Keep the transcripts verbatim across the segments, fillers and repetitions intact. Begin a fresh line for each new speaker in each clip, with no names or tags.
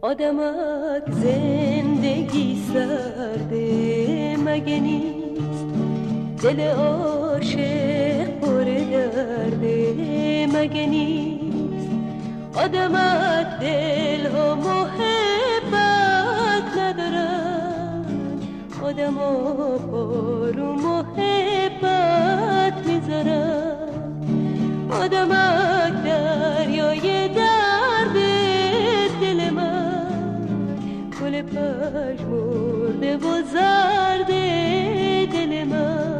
آدمک زندگی سرده مگه نیست، دل عاشق پر درده مگه نیست. آدمک دل ها محبت ندارن، آدم ها پارو محبت میذارن. آدمک دریای درد دل من، گل پژمرده و زرد دل من.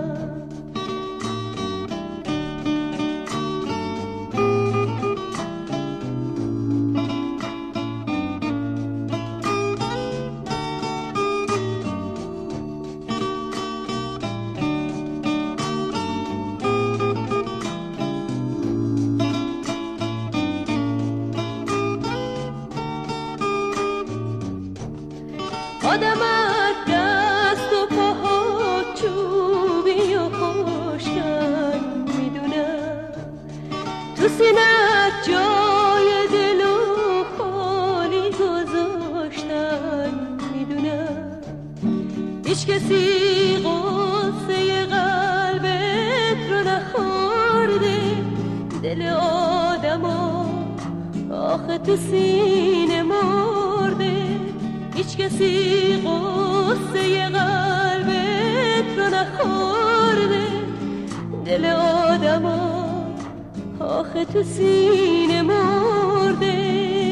آدمک دست و پاها چوبی و خشکن میدونم، تو سینت جای دل و خالی گذاشتن میدونم. هیچ کسی غصه قلبت رو نخورده، دل آدما آخه تو سینه مرده. هیچ کسی غصه قلبت رو نخورده، دل آدما آخه تو سینه مرده.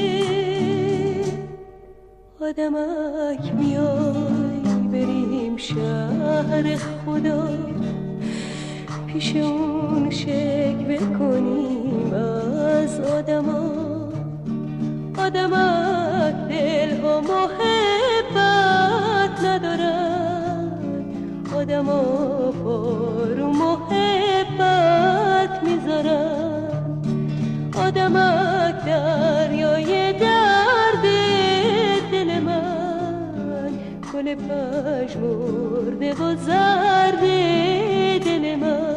آدمک میای بریم شهر خدا، پیش اون شکوه کنیم از آدما. آدمک دل ها محبت ندارن، آدم ها پارو محبت میذارن. آدمک دریای درد دل من، گل پژمرده و زرد دل من.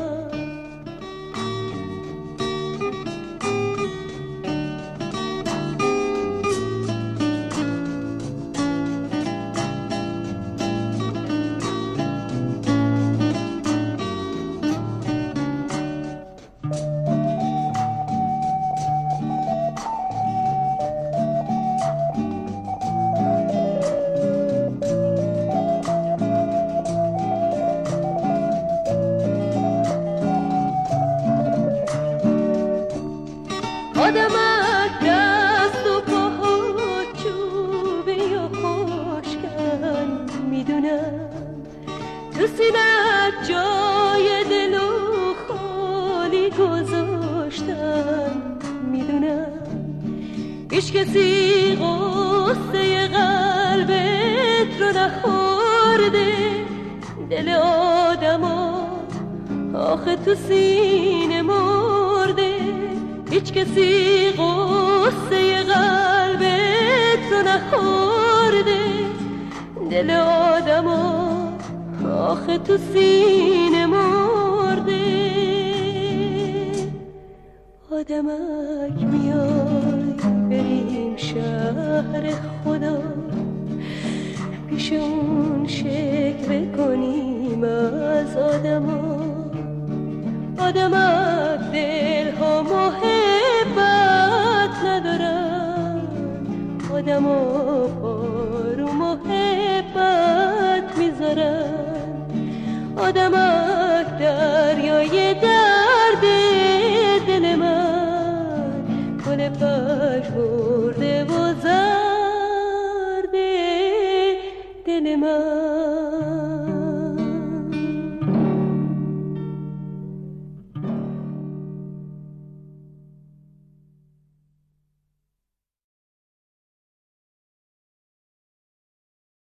آدمک دست و پاها چوبی و خشکن میدونم، تو سینت جای دل و خالی گذاشتن میدونم. هیچ کسی غصه قلبت رو نخورده، دل آدما آخه تو سینه مرده. هیچ کسی غصه قلبت رو نخورده، دل آدما آخه تو سینه مرده. آدمک میای بریم شهر خدا، پیش اون شکوه کنیم از آدما. آدمک دل ها محبت ندارن، آدم ها پارو محبت میذارن. آدمک دریای درد دل من، گل پژمرده